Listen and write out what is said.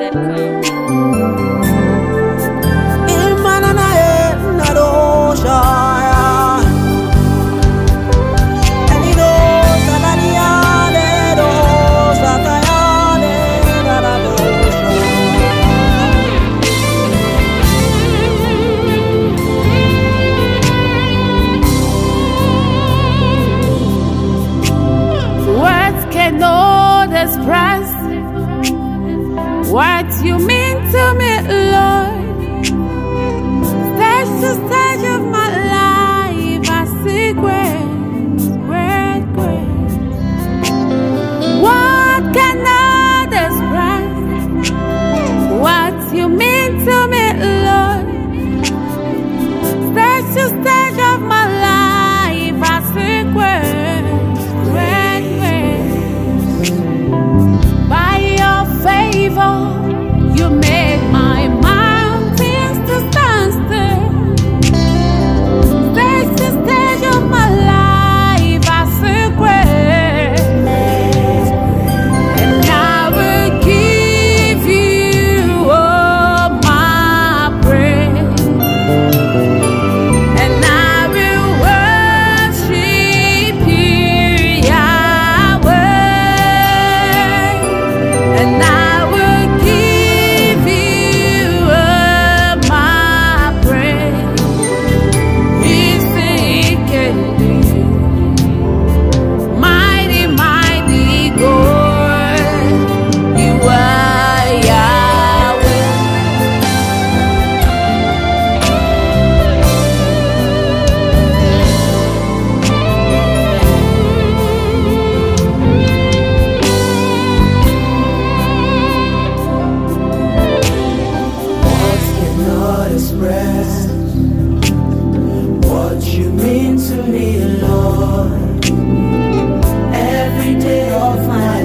Cannot express what you mean to me, Lord. Stage to stage of my life, I see grace, great grace. What cannot express what you mean to me, Lord. Stage to stage of my life, I see grace, great grace. By your favor, you made my mountains to stand still. Stage to stage of my life, I see grace, and I will give you all my praise, and I will worship you, Yahweh. And I will give you all my praise. Mighty, mighty God, you are Yahweh. Words cannot express what you mean to me, Lord. Every day of my